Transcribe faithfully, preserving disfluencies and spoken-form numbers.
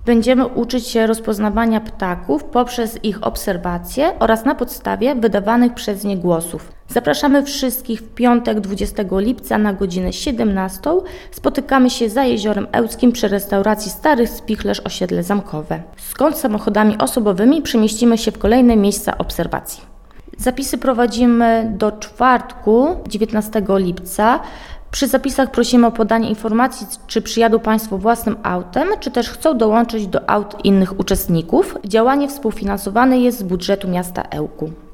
Będziemy uczyć się rozpoznawania ptaków poprzez ich obserwacje oraz na podstawie wydawanych przez nie głosów. Zapraszamy wszystkich w piątek dwudziestego lipca na godzinę siedemnastą. Spotykamy się za Jeziorem Ełckim przy restauracji Stary Spichlerz Osiedle Zamkowe. Skąd samochodami osobowymi przemieścimy się w kolejne miejsca obserwacji. Zapisy prowadzimy do czwartku dziewiętnastego lipca. Przy zapisach prosimy o podanie informacji, czy przyjadą Państwo własnym autem, czy też chcą dołączyć do aut innych uczestników. Działanie współfinansowane jest z budżetu miasta Ełku.